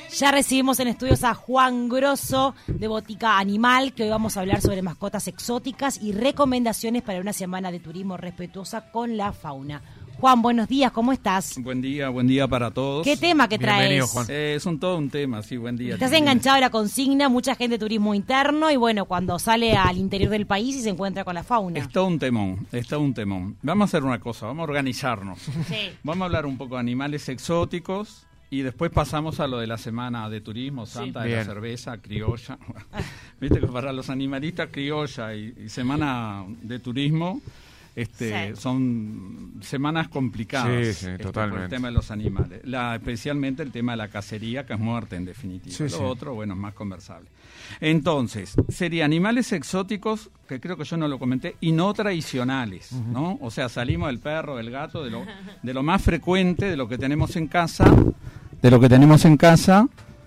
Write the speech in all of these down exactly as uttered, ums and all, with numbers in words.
Ya recibimos en estudios a Juan Grosso de Botica Animal, que hoy vamos a hablar sobre mascotas exóticas y recomendaciones para una semana de turismo respetuosa con la fauna. Juan, buenos días, ¿cómo estás? Buen día, buen día para todos. ¿Qué tema que traes? Bienvenido, Juan. Eh, es un todo un tema, sí, buen día. Estás enganchado a la consigna, mucha gente de turismo interno y bueno, cuando sale al interior del país y se encuentra con la fauna. Es todo un temón, es todo un temón. Vamos a hacer una cosa, vamos a organizarnos. Sí. Vamos a hablar un poco de animales exóticos y después pasamos a lo de la semana de turismo, santa Sí. de la Bien. cerveza, criolla. Viste que para los animalistas criolla y, y semana de turismo este, Sí. son semanas complicadas. Sí, sí, este, totalmente. Por el tema de los animales. La, especialmente el tema de la cacería, que es muerte en definitiva. Sí, lo sí. otro, bueno, es más conversable. Entonces, sería animales exóticos, que creo que yo no lo comenté, y no tradicionales, uh-huh. ¿no? O sea, salimos del perro, del gato, de lo, de lo más frecuente, de lo que tenemos en casa, de lo que tenemos en casa.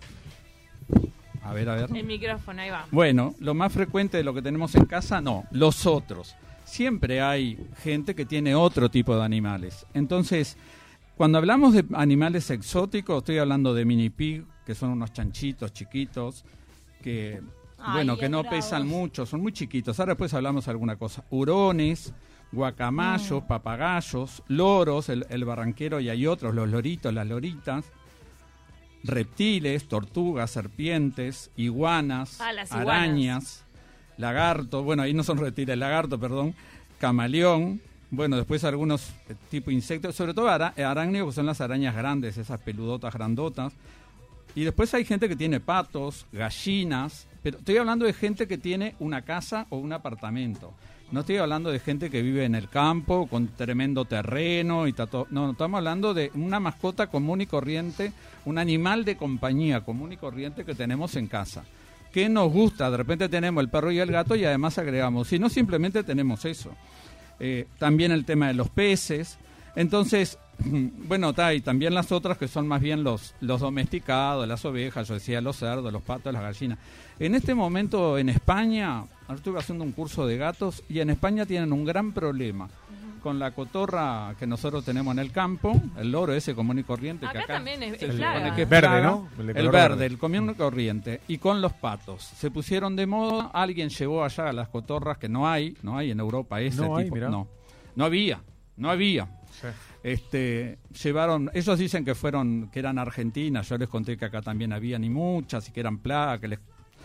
A ver, a ver. El micrófono, ahí va. Bueno, lo más frecuente de lo que tenemos en casa, no, los otros. Siempre hay gente que tiene otro tipo de animales. Entonces, cuando hablamos de animales exóticos, estoy hablando de mini pig, que son unos chanchitos chiquitos, que, Ay, bueno, que no adorados. pesan mucho, son muy chiquitos. Ahora después hablamos alguna cosa. Hurones, guacamayos, Mm. papagayos, loros, el, el barranquero y hay otros, los loritos, las loritas. Reptiles, tortugas, serpientes, iguanas, Ah, las iguanas. arañas, lagarto, bueno, ahí no son reptiles, lagarto, perdón, camaleón, bueno, después algunos eh, tipo de insectos, sobre todo ara- arácnidos, que son las arañas grandes, esas peludotas grandotas, y después hay gente que tiene patos, gallinas, pero estoy hablando de gente que tiene una casa o un apartamento. No estoy hablando de gente que vive en el campo con tremendo terreno y tato... No, estamos hablando de una mascota común y corriente, un animal de compañía común y corriente que tenemos en casa. ¿Qué nos gusta? De repente tenemos el perro y el gato y además agregamos. Si no, simplemente tenemos eso. Eh, también el tema de los peces. Entonces, bueno, está, y también las otras que son más bien los, los domesticados, las ovejas, yo decía los cerdos, los patos, las gallinas. En este momento en España, ahora estuve haciendo un curso de gatos y en España tienen un gran problema con la cotorra que nosotros tenemos en el campo, el loro ese común y corriente. Acá que acá también es- se es supone plaga. que es Verde, plaga. ¿no? El de El color verde, verde. el común y corriente. Y con los patos. Se pusieron de moda, alguien llevó allá a las cotorras que no hay, no hay en Europa ese No hay, tipo. mirá. No, no había, no había. Sí. Este, llevaron, ellos dicen que fueron, que eran argentinas, yo les conté que acá también habían y muchas, y que eran plagas, que les...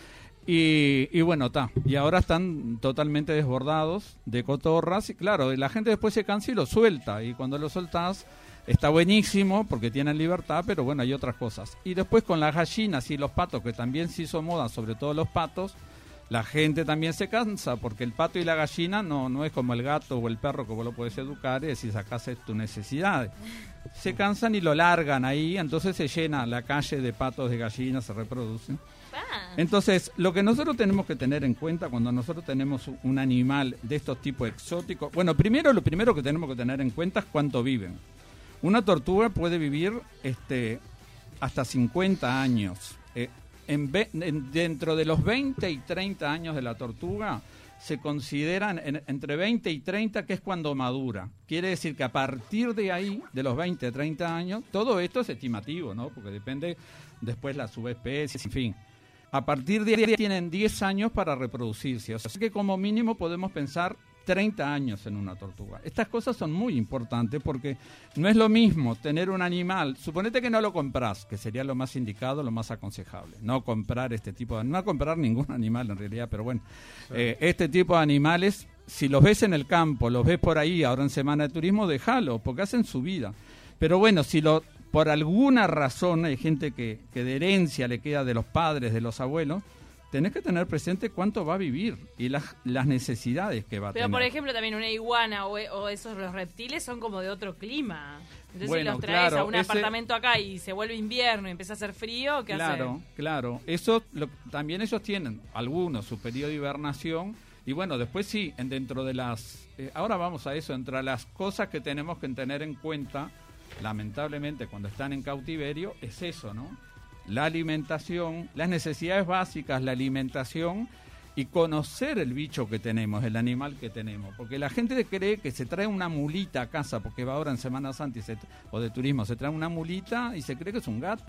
Y, y bueno, está, y ahora están totalmente desbordados de cotorras, y claro, la gente después se cansa y lo suelta, y cuando lo soltás, está buenísimo, porque tienen libertad, pero bueno, hay otras cosas. Y después con las gallinas y los patos, que también se hizo moda, sobre todo los patos, la gente también se cansa, porque el pato y la gallina no, no es como el gato o el perro que vos lo podés educar y decís, acá es tu necesidad. Se cansan y lo largan ahí, entonces se llena la calle de patos, de gallinas, se reproducen. Ah, Entonces, lo que nosotros tenemos que tener en cuenta cuando nosotros tenemos un animal de estos tipos exóticos, bueno, primero lo primero que tenemos que tener en cuenta es cuánto viven. Una tortuga puede vivir este, hasta cincuenta años. Eh, En ve- en- dentro de los veinte y treinta años de la tortuga se consideran en- entre veinte y treinta, que es cuando madura. Quiere decir que a partir de ahí, de los veinte a treinta años, todo esto es estimativo, ¿no? Porque depende después la subespecie, en fin. A partir de ahí tienen diez años para reproducirse. O sea que como mínimo podemos pensar treinta años en una tortuga. Estas cosas son muy importantes porque no es lo mismo tener un animal, suponete que no lo comprás, que sería lo más indicado, lo más aconsejable, no comprar este tipo de, no comprar ningún animal en realidad, pero bueno, sí. eh, este tipo de animales, si los ves en el campo, los ves por ahí, ahora en semana de turismo, déjalo, porque hacen su vida. Pero bueno, si lo por alguna razón hay gente que, que de herencia le queda de los padres, de los abuelos, tenés que tener presente cuánto va a vivir y las, las necesidades que va a pero tener. por ejemplo también una iguana o, o esos los reptiles son como de otro clima. Entonces Bueno, si los traes claro, a un ese- apartamento acá y se vuelve invierno y empieza a hacer frío, ¿qué Claro, hacen? claro. Eso lo- también ellos tienen, algunos, su periodo de hibernación. Y bueno, después sí, en dentro de las... eh, ahora vamos a eso, entre las cosas que tenemos que tener en cuenta, lamentablemente cuando están en cautiverio, es eso, ¿no? La alimentación, las necesidades básicas, la alimentación y conocer el bicho que tenemos, el animal que tenemos. Porque la gente cree que se trae una mulita a casa, porque va ahora en Semana Santa y se, o de turismo, se trae una mulita y se cree que es un gato.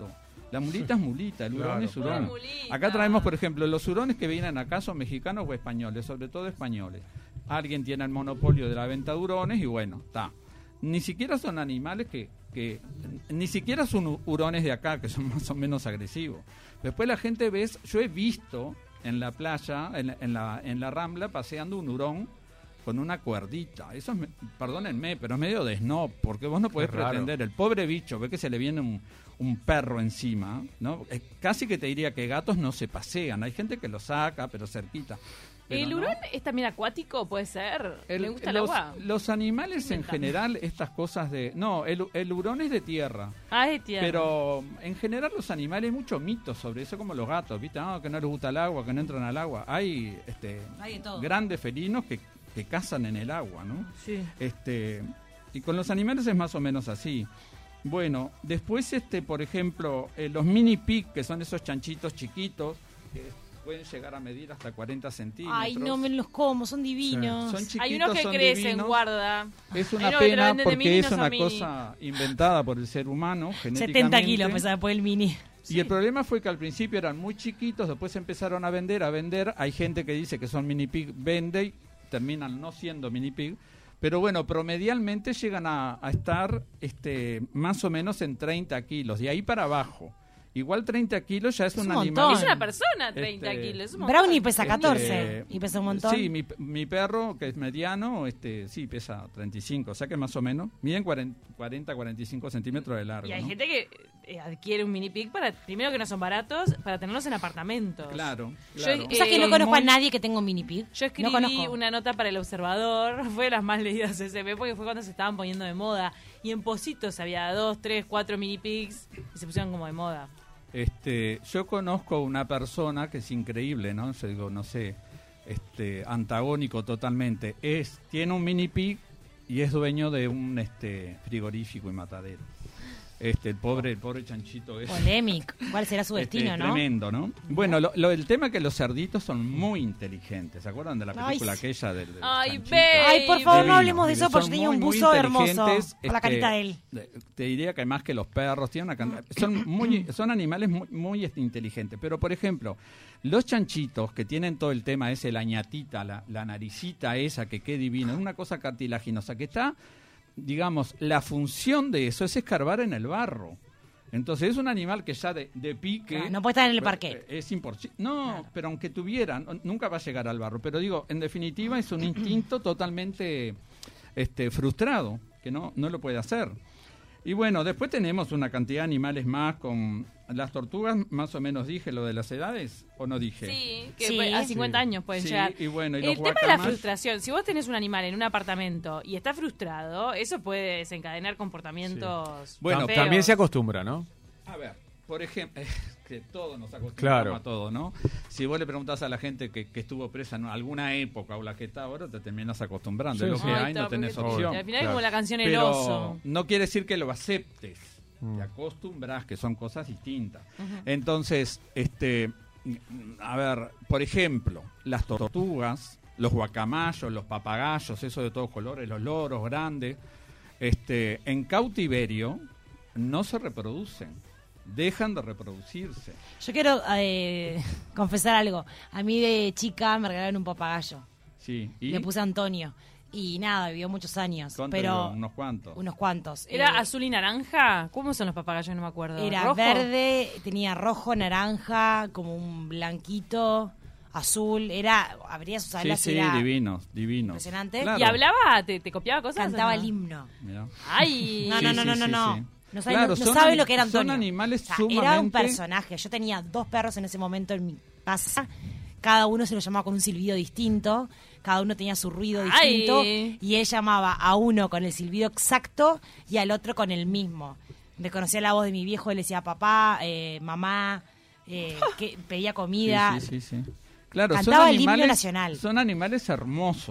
La mulita es mulita, el hurón Claro. es hurón. Mulita. Acá traemos, por ejemplo, los hurones que vienen acá son mexicanos o españoles, sobre todo españoles. Alguien tiene el monopolio de la venta de hurones y bueno, está. Ni siquiera son animales que, que... Ni siquiera son hu- hurones de acá, que son más o menos agresivos. Después la gente ves... Yo he visto en la playa, en, la- en, la, en la Rambla, paseando un hurón con una cuerdita. Eso es, me- perdónenme, pero es medio de snob, porque vos no podés Es raro. pretender, el pobre bicho, ve que se le viene un, un perro encima, ¿no? Eh, casi que te diría que gatos no se pasean, hay gente que lo saca, pero cerquita. Pero ¿El no. hurón es también acuático? ¿Puede ser? El- ¿Le gusta el los, agua? los animales en Inventando. general, estas cosas de... No, el, el hurón es de tierra. Ah, es de tierra. Pero en general los animales hay muchos mitos sobre eso, como los gatos, ¿viste? Ah, que no les gusta el agua, que no entran al agua. Hay este Hay de todo. grandes felinos que, que cazan en el agua, ¿no? Sí. Este, y con los animales es más o menos así. Bueno, después, este, por ejemplo, eh, los mini pig, que son esos chanchitos chiquitos, que pueden llegar a medir hasta cuarenta centímetros. Ay, no me los como, son divinos. Son chiquitos, Hay unos que son crecen, divinos. guarda. Es Hay una unos que te lo pena venden de porque mini, es no son una mini. cosa inventada por el ser humano genéticamente. setenta kilos pesaba después el mini. Y el problema fue que al principio eran muy chiquitos, después empezaron a vender, a vender. Hay gente que dice que son mini pig, vende y terminan no siendo mini pig. Pero bueno, promedialmente llegan a, a estar este, más o menos en treinta kilos, de ahí para abajo. Igual treinta kilos ya es, Es un un animal. montón. Es una persona, treinta Este, kilos. es un montón. Brownie pesa catorce Este, y pesa un montón. Sí, mi, mi perro, que es mediano, este, sí, pesa treinta y cinco, o sea que más o menos. Miden cuarenta, cuarenta y cinco centímetros de largo. Y hay ¿no? gente que eh, adquiere un mini pig para, primero que no son baratos, para tenerlos en apartamentos. Claro, Yo, claro. O sea que eh, no conozco muy- a nadie que tenga un mini pig. Yo escribí no conozco. una nota para El Observador, fue de las más leídas de S M, porque fue cuando se estaban poniendo de moda. Y en Positos había dos, tres, cuatro mini pigs y se pusieron como de moda. Este, yo conozco una persona que es increíble, ¿no? Yo digo, no sé, este, antagónico totalmente. Es, tiene un mini pig y es dueño de un este frigorífico y matadero. Este, el pobre, el pobre chanchito es Polémico. ¿Cuál será su este, destino, no? tremendo, ¿no? Bueno, lo, lo- el tema es que los cerditos son muy inteligentes. ¿Se acuerdan de la Ay, película sí. aquella del, del Ay, chanchito? baby. Ay, por favor, no Divino, hablemos de eso son porque yo tenía muy, un muy buzo hermoso inteligentes, con la este, carita de él. de- Te diría que más que los perros, tienen una cantidad- son muy, son animales muy, muy este, inteligentes. Pero por ejemplo, los chanchitos que tienen todo el tema ese, la ñatita, la, la naricita esa que qué divina, es una cosa cartilaginosa que está, digamos, la función de eso es escarbar en el barro. Entonces es un animal que ya de, de pique... Claro, no puede estar en el parquet. Es imposible. No, pero aunque tuviera, no- nunca va a llegar al barro. Pero digo, en definitiva es un instinto totalmente este, frustrado, que no, no lo puede hacer. Y bueno, después tenemos una cantidad de animales más con... Las tortugas, más o menos dije lo de las edades, ¿o no dije? Sí, que Sí. puede- a cincuenta Sí. años pueden Sí, llegar. y bueno, y el los tema de la guacamas- frustración, si vos tenés un animal en un apartamento y está frustrado, eso puede desencadenar comportamientos Bueno, feos. También se acostumbra, ¿no? A ver, por ejemplo, que todos nos acostumbramos Claro. a todo, ¿no? Si vos le preguntás a la gente que, que estuvo presa en alguna época o la que está ahora, te terminas acostumbrando. Sí, es lo sí. que Ay, hay, no todo, tenés porque- opción. Al final es Claro. como la canción El Pero Oso. no quiere decir que lo aceptes. Mm. Te acostumbras, que son cosas distintas. Entonces, este, a ver, por ejemplo, las tortugas, los guacamayos, los papagayos, eso de todos colores, los loros grandes, este, en cautiverio no se reproducen, dejan de reproducirse. Yo quiero eh, confesar algo. A mí de chica me regalaron un papagayo. Sí, y Le puse Antonio. Y nada, vivió muchos años. ¿cuánto Pero duró? Unos cuantos. unos cuantos. ¿Era Eh, azul y naranja? ¿Cómo son los papagayos? No me acuerdo. Era ¿Rojo? verde, tenía rojo, naranja, como un blanquito, azul. Era, abría sus Sí, alas sí, y era divinos, divinos. impresionante. Claro. ¿Y hablaba? ¿Te, te copiaba cosas? Cantaba o no? el himno. Mirá. ¡Ay! No, Sí, no, no, sí, no, no, sí, no. sí. No sabe, Claro, no son sabe ani- lo que era son Antonio. animales O sea, Era un sumamente- personaje. Yo tenía dos perros en ese momento en mi casa. Cada uno se lo llamaba con un silbido distinto. Cada uno tenía su ruido Ay. distinto. Y él llamaba a uno con el silbido exacto y al otro con el mismo. Reconocía la voz de mi viejo, él le decía papá, eh, mamá, eh, que pedía comida. Sí, sí, sí, sí. Claro, Cantaba son el himno animales, nacional. son animales hermosos.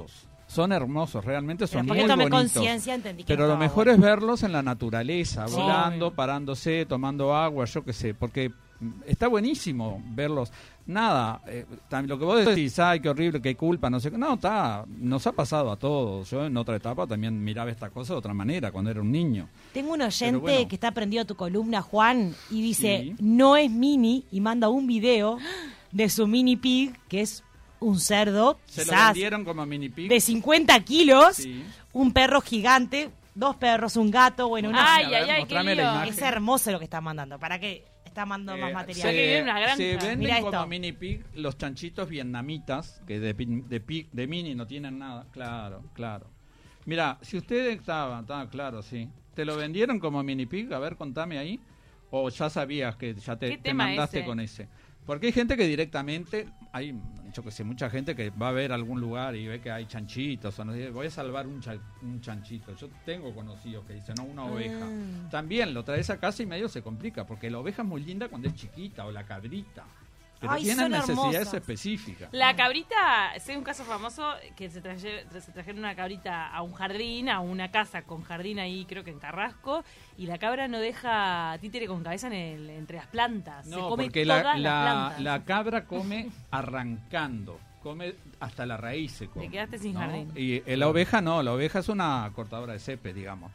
son hermosos, realmente son Pero muy porque tomé bonitos. conciencia, entendí que Pero lo estaba mejor bueno. es verlos en la naturaleza, Sí. volando, parándose, tomando agua, yo qué sé, porque está buenísimo verlos. Nada, eh, tam- lo que vos decís, ay, qué horrible, qué culpa, no sé qué. No, está, nos ha pasado a todos. Yo en otra etapa también miraba esta cosa de otra manera, cuando era un niño. Tengo un oyente Pero bueno. que está prendido a tu columna, Juan, y dice, Sí. no es mini, y manda un video de su mini pig, que es un cerdo, Se lo quizás vendieron como mini pig. de cincuenta kilos, Sí. un perro gigante, dos perros, un gato, bueno, una... Ay, A ver, ay, ay, qué mostrame la lío. imagen. Es hermoso lo que está mandando, ¿para qué está mandando más Eh, material? Hay que vivir en una granja. se venden Mira como esto. mini pig los chanchitos vietnamitas, que de, pin- de, pig- de mini no tienen nada. Claro, claro. Mira, si usted estaba, estaba claro, sí. ¿Te lo vendieron como mini pig? A ver, contame ahí. ¿O ya sabías que ya te, ¿Qué te tema mandaste ese? con ese? Porque hay gente que directamente, hay, yo que sé, mucha gente que va a ver algún lugar y ve que hay chanchitos, o no sé, voy a salvar un, cha- un chanchito. Yo tengo conocidos que dicen, no, una oveja. Ah. También lo traes a casa y medio se complica, porque la oveja es muy linda cuando es chiquita, o la cabrita. Pero Ay, tienen son necesidades hermosas. específicas. La cabrita, sé un caso famoso que se, traje- se trajeron una cabrita a un jardín, a una casa con jardín ahí, creo que en Carrasco, y la cabra no deja títere con cabeza en el, entre las plantas. se No, come porque todas la, las la, plantas. la cabra come arrancando, come hasta la raíz se come. Te quedaste sin ¿no? jardín. Y eh, la oveja no, la oveja es una cortadora de césped, digamos.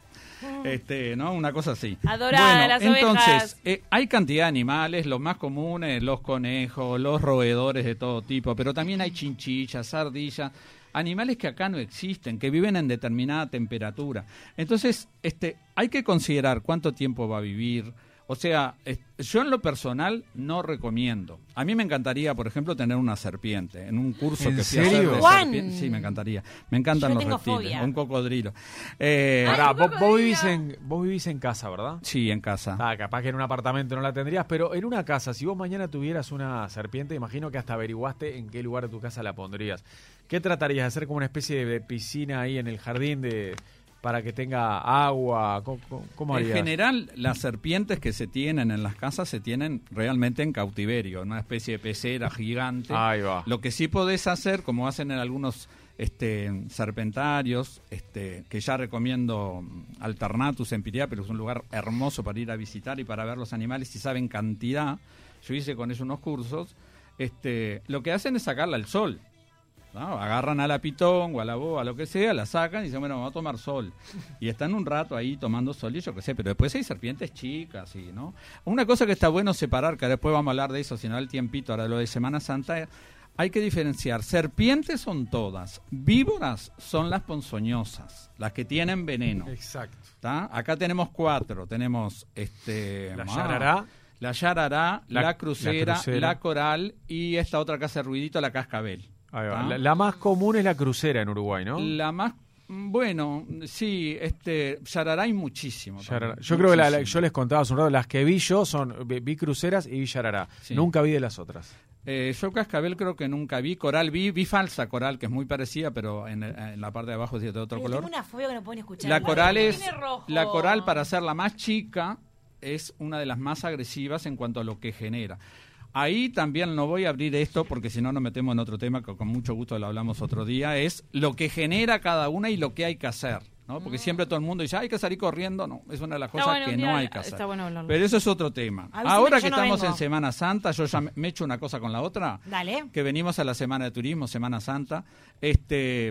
Este, ¿no? Una cosa así. Adorada bueno, las entonces, ovejas. eh, hay cantidad de animales, los más comunes, los conejos, los roedores de todo tipo, pero también hay chinchillas, ardillas, animales que acá no existen, que viven en determinada temperatura. Entonces, este, hay que considerar cuánto tiempo va a vivir. O sea, es- yo en lo personal no recomiendo. A mí me encantaría, por ejemplo, tener una serpiente en un curso ¿En que fui a hacer serio? de Juan. serpiente. Sí, me encantaría. Me encantan Yo los tengo reptiles. fobia. Un cocodrilo. Eh, Pará, un vos, vos cocodrilo. vivís en, vos vivís en casa, ¿verdad? sí, en casa. Ah, capaz que en un apartamento no la tendrías, pero en una casa, si vos mañana tuvieras una serpiente, imagino que hasta averiguaste en qué lugar de tu casa la pondrías. ¿Qué tratarías de hacer como una especie de piscina ahí en el jardín de para que tenga agua? ¿Cómo, cómo- cómo En harías? general, las serpientes que se tienen en las casas se tienen realmente en cautiverio, una especie de pecera gigante. Ahí va. Lo que sí podés hacer, como hacen en algunos este, serpentarios, este, que ya recomiendo mm, Alternatus en Piriápolis, es un lugar hermoso para ir a visitar y para ver los animales y saben cantidad. Yo hice con ellos unos cursos. Este, lo que hacen es sacarla al sol. ¿no? Agarran a la pitón o a la boa, lo que sea, la sacan y dicen, bueno, vamos a tomar sol. Y están un rato ahí tomando sol y yo qué sé, pero después hay serpientes chicas, y, ¿no? Una cosa que está bueno separar, que después vamos a hablar de eso, si no el tiempito, ahora lo de Semana Santa, hay que diferenciar. Serpientes son todas, víboras son las ponzoñosas, las que tienen veneno. Exacto. ¿tá? Acá tenemos cuatro, tenemos este... La ah, yarará. la yarará, la, La- crucera, la crucera. la coral y esta otra que hace ruidito, la cascabel. Ahí va. ¿tá? La, la más común es la crucera en Uruguay, ¿no? La más, bueno, sí, este, yarará hay muchísimo. Yarará. también, Yo creo que la- la- muchísimo. yo les contaba hace un rato, las que vi yo son, vi, vi cruceras y vi yarará. Sí. Nunca vi de las otras. Eh, yo cascabel creo que nunca vi, coral vi, vi falsa coral, que es muy parecida, pero en, en la parte de abajo es de otro Pero color. tengo una fobia que no pueden escuchar. La Igual. coral ¿por qué es, tiene rojo? la coral para ser la más chica es una de las más agresivas en cuanto a lo que genera. Ahí también no voy a abrir esto porque si no nos metemos en otro tema que con mucho gusto lo hablamos otro día, es lo que genera cada una y lo que hay que hacer, ¿no? Porque siempre todo el mundo dice, hay que salir corriendo, no, es una de las Está cosas bueno, que un día no hay que hacer. está bueno hablarlo. Pero eso es otro tema. Avísame Ahora que que yo no estamos vengo. en Semana Santa, yo ya me, me echo una cosa con la otra, Dale. que venimos a la Semana de Turismo, Semana Santa, este...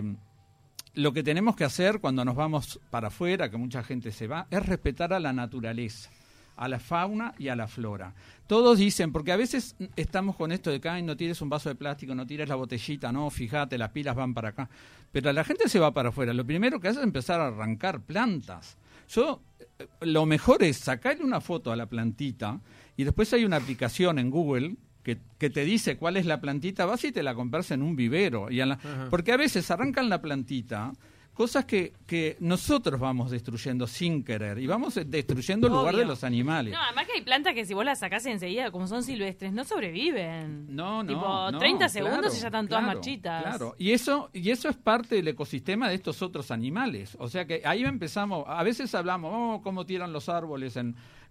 Lo que tenemos que hacer cuando nos vamos para afuera, que mucha gente se va, es respetar a la naturaleza, a la fauna y a la flora. Todos dicen, porque a veces estamos con esto de que, ay, no tires un vaso de plástico, no tires la botellita, no, fíjate, las pilas van para acá. Pero la gente se va para afuera. Lo primero que hace es empezar a arrancar plantas. Yo, eh, lo mejor es sacarle una foto a la plantita y después hay una aplicación en Google que, que te dice cuál es la plantita, vas y te la compras en un vivero. Y a la, porque a veces arrancan la plantita, cosas que, que nosotros vamos destruyendo sin querer, y vamos eh, destruyendo el lugar Obvio. de los animales. No, además que hay plantas que si vos las sacás enseguida, como son silvestres, no sobreviven. No, no, Tipo, no, treinta segundos claro, y ya están todas claro, marchitas. Claro, y eso, y eso es parte del ecosistema de estos otros animales. O sea que ahí empezamos, a veces hablamos, oh, cómo tiran los árboles en,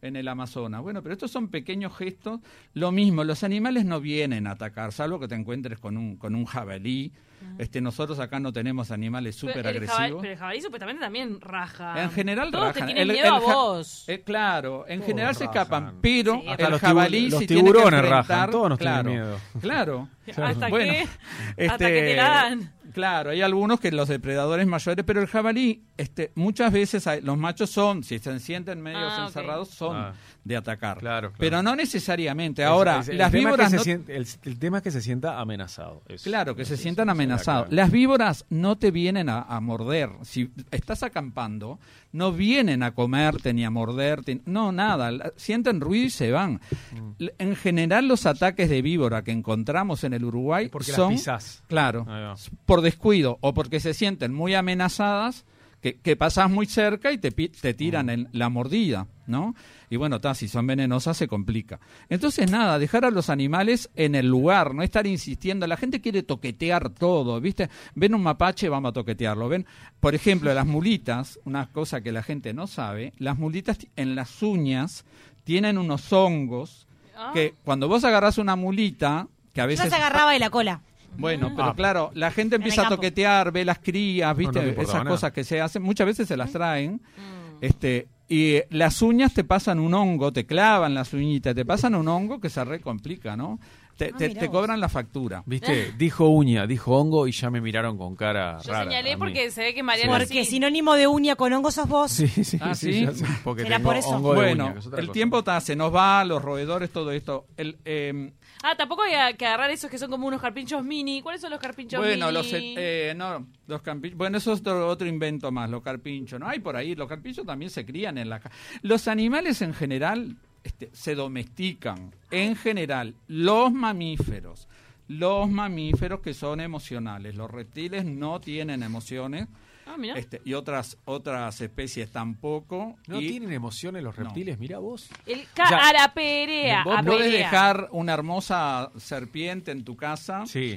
en el Amazonas. Bueno, pero estos son pequeños gestos. Lo mismo, los animales no vienen a atacar, salvo que te encuentres con un con un jabalí. Uh-huh. Este, nosotros acá no tenemos animales súper agresivos. Jabal, pero el jabalí supuestamente también raja. En general Todos rajan. te tienen el, miedo el, a vos. Eh, claro, en Todos general se rajan. escapan, pero Sí, el los jabalí los si tiburones tiene que enfrentar, rajan, todos nos claro, tienen miedo. Claro. ¿Hasta Bueno, qué? este, Hasta que te la dan. Claro, hay algunos que los depredadores mayores, pero el jabalí, este, muchas veces hay, los machos son, si se sienten medios Ah, encerrados, okay. son Ah. de atacar. Claro, claro. Pero no necesariamente. Ahora, Es- es- el las tema es que víboras se no... siente- el, el tema es que se sienta amenazado. Eso. Claro, que se Eso, sientan eso, amenazados. claro. Las víboras no te vienen a, a morder. Si estás acampando, no vienen a comerte ni a morderte. No, nada. La- Sienten ruido y se van. L- En general, los ataques de víbora que encontramos en el Uruguay Es porque las son... pisás. Claro, Ahí va. por descuido o porque se sienten muy amenazadas, que, que pasas muy cerca y te, pi- te tiran en la mordida, ¿no? Y bueno, ta, si son venenosas se complica. Entonces, nada, dejar a los animales en el lugar, no estar insistiendo. La gente quiere toquetear todo, ¿viste? Ven un mapache, vamos a toquetearlo. Ven, por ejemplo, las mulitas, una cosa que la gente no sabe, las mulitas t- en las uñas tienen unos hongos Ah. que cuando vos agarrás una mulita, que a Yo veces... se agarraba de la cola. Bueno, pero Ah. claro, la gente empieza el a campo. toquetear, ve las crías, ¿viste? No, no te importaba Esas nada. cosas que se hacen, muchas veces se las traen. Mm. Este, y eh, las uñas te pasan un hongo, te clavan las uñitas, te pasan un hongo que se recomplica, ¿no? Te, Ah, te- mirá te vos. cobran la factura. ¿Viste? Dijo uña, dijo hongo y ya me miraron con cara Yo rara. señalé a mí. porque se ve que Mariana Porque sí. sinónimo de uña con hongo sos vos. Sí, sí, Ah, sí, ¿sí? ya sé, porque Era tengo por eso. hongo de Bueno, uña, que es otra el cosa. tiempo ta, se nos va, los roedores, todo esto. El, eh, Ah, tampoco hay que agarrar esos que son como unos carpinchos mini. ¿Cuáles son los carpinchos bueno, mini? los eh, no, los carpinchos, bueno, eso es otro, otro invento más, los carpinchos, ¿no? Hay por ahí, los carpinchos también se crían en la ca- Los animales en general este, se domestican, en general, los mamíferos, los mamíferos que son emocionales, los reptiles no tienen emociones, Ah, mira. este, y otras otras especies tampoco. ¿No y tienen emociones los No. reptiles? Mira vos. El ca- O sea, araperea. vos podés aperea. dejar una hermosa serpiente en tu casa, Sí.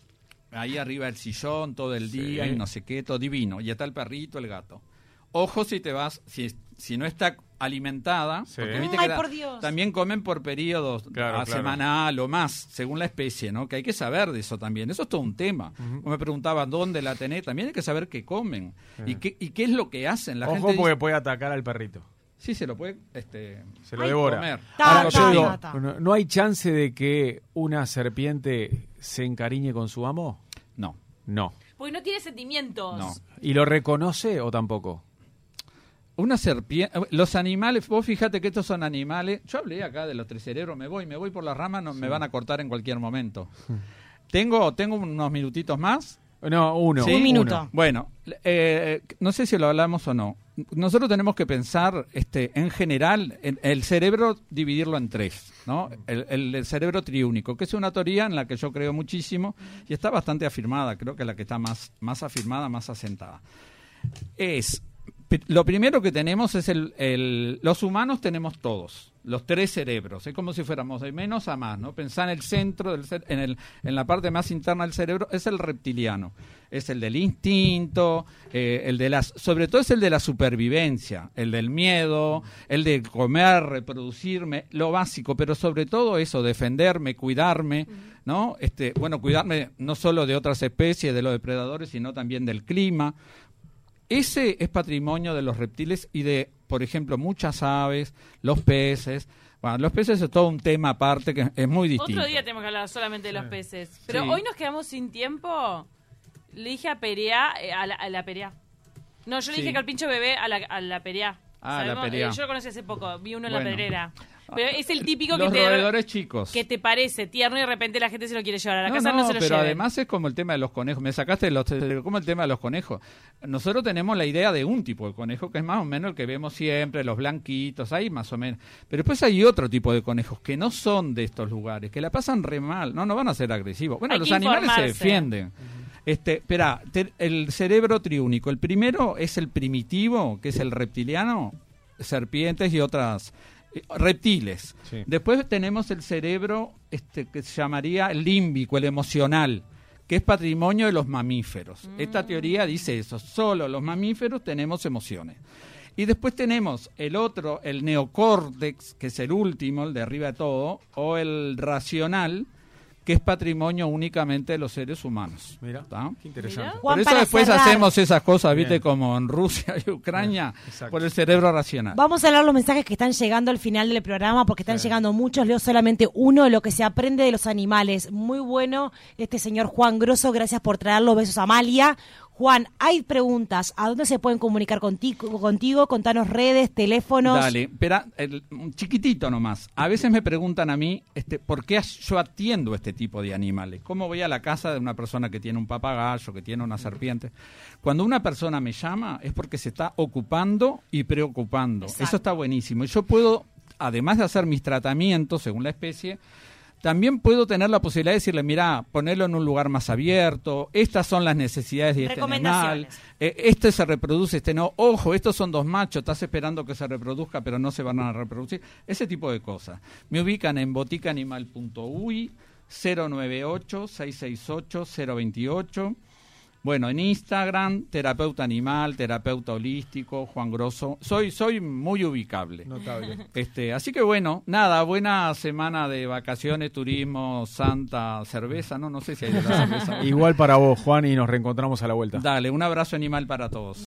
ahí arriba del sillón todo el Sí. día y no sé qué, todo divino. Y está el perrito, el gato. Ojo si te vas, si, si no está alimentada, Sí. porque viste Ay, que la- por Dios. también comen por periodos, Claro, a claro. semanal o más, según la especie, ¿no? Que hay que saber de eso también. Eso es todo un tema. Me preguntaban dónde la tenés, también hay que saber qué comen y qué y qué es lo que hacen. La Ojo gente porque dice, puede atacar al perrito. sí, se lo puede este, Se lo Ay, devora. comer. Ta, Ahora, ta, yo digo, ta, ta. no, ¿no hay chance de que una serpiente se encariñe con su amo? No, No. Porque no tiene sentimientos. no. ¿Y lo reconoce o tampoco? Una serpiente, los animales, vos fíjate que estos son animales, yo hablé acá de los tres cerebros, me voy, me voy por las ramas, no, me van a cortar en cualquier momento. Tengo, tengo unos minutitos más. No, uno. ¿Sí? Un uno. minuto. Bueno, eh, no sé si lo hablamos o no. Nosotros tenemos que pensar, este, en general, en el cerebro dividirlo en tres, ¿no? El, el- el cerebro triúnico, que es una teoría en la que yo creo muchísimo y está bastante afirmada, creo que la que está más, más afirmada, más asentada. Es P- Lo primero que tenemos es el, el... Los humanos tenemos todos, los tres cerebros. Es como si fuéramos de menos a más, ¿no? Pensar en el centro, del cer- en, el, en la parte más interna del cerebro, es el reptiliano. Es el del instinto, eh, el de las... Sobre todo es el de la supervivencia, el del miedo, el de comer, reproducirme, lo básico, pero sobre todo eso, defenderme, cuidarme, ¿no? Este, bueno, cuidarme no solo de otras especies, de los depredadores, sino también del clima. Ese es patrimonio de los reptiles y de, por ejemplo, muchas aves, los peces. Bueno, los peces es todo un tema aparte que es muy distinto. Otro día tenemos que hablar solamente de los peces. Pero Sí. hoy nos quedamos sin tiempo. Le dije a Perea, eh, a la, a la Perea. No, yo le Sí. dije que al pincho bebé a la, a la Perea. Ah, a la Sabemos- Perea. eh, yo lo conocí hace poco, vi uno en la Bueno. pedrera. Pero es el típico que Los te, roedores chicos. que te parece tierno y de repente la gente se lo quiere llevar a la No, casa, no, no, se lo pero lleven. además es como el tema de los conejos. Me sacaste los, como el tema de los conejos. Nosotros tenemos la idea de un tipo de conejo que es más o menos el que vemos siempre, los blanquitos, ahí más o menos. Pero después hay otro tipo de conejos que no son de estos lugares, que la pasan re mal. No, no van a ser agresivos. Bueno, Hay los que animales se informarse. defienden. Este, espera, te- el cerebro triúnico. El primero es el primitivo, que es el reptiliano, serpientes y otras eh, reptiles. Sí. Después tenemos el cerebro este, que se llamaría el límbico, el emocional, que es patrimonio de los mamíferos. Esta teoría dice eso, solo los mamíferos tenemos emociones. Y después tenemos el otro, el neocórtex, que es el último, el de arriba de todo, o el racional, que es patrimonio únicamente de los seres humanos. Mira, ¿Está? qué interesante. Mira. Juan, Por eso para después cerrar. hacemos esas cosas, viste, Bien. como en Rusia y Ucrania, Exacto. por el cerebro racional. Vamos a hablar los mensajes que están llegando al final del programa, porque están Sí. llegando muchos. Leo solamente uno, lo que se aprende de los animales. Muy bueno, este señor Juan Grosso, gracias por traerlo. Besos a Amalia. Juan, hay preguntas. ¿A dónde se pueden comunicar contigo? contigo? Contanos redes, teléfonos. Dale, espera, el- un chiquitito nomás. A veces me preguntan a mí, este, ¿por qué as- yo atiendo este tipo de animales? ¿Cómo voy a la casa de una persona que tiene un papagayo, que tiene una serpiente? Cuando una persona me llama es porque se está ocupando y preocupando. Exacto. Eso está buenísimo. Y yo puedo, además de hacer mis tratamientos según la especie, también puedo tener la posibilidad de decirle, mira, ponerlo en un lugar más abierto, estas son las necesidades de este animal, Recomendaciones. eh, este se reproduce, este no, ojo, estos son dos machos, estás esperando que se reproduzca, pero no se van a reproducir, ese tipo de cosas. Me ubican en botica animal punto u i, cero nueve ocho, seis seis ocho, cero dos ocho. Bueno, en Instagram, terapeuta animal, terapeuta holístico, Juan Grosso. Soy, soy muy ubicable. Notable. Este, así que bueno, nada, buena semana de vacaciones, turismo, santa, cerveza, no, no sé si hay de la cerveza. Igual para vos, Juan, y nos reencontramos a la vuelta. Dale, un abrazo animal para todos.